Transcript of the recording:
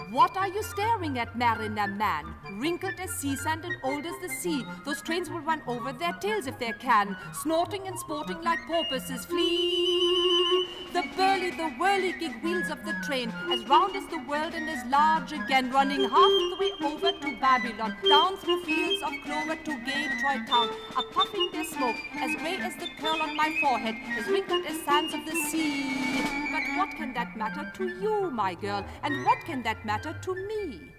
What are you staring at, mariner man? Wrinkled as sea sand and old as the sea, those trains will run over their tails if they can, snorting and sporting like porpoises flee. The burly, the whirly-gig wheels of the train, as round as the world and as large again, running half the way over to Babylon, down through fields of clover to gay Troy town, a puffing their smoke, as grey as the curl on my forehead, as wrinkled as sands of the sea. But what can that matter to you, my girl, and what can that matter to me?